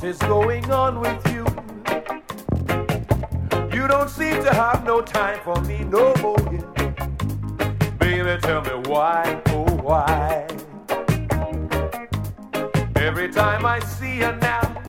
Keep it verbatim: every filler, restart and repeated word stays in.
is going on with you? You don't seem to have no time for me no more. Baby, tell me why, oh why? Every time I see you now,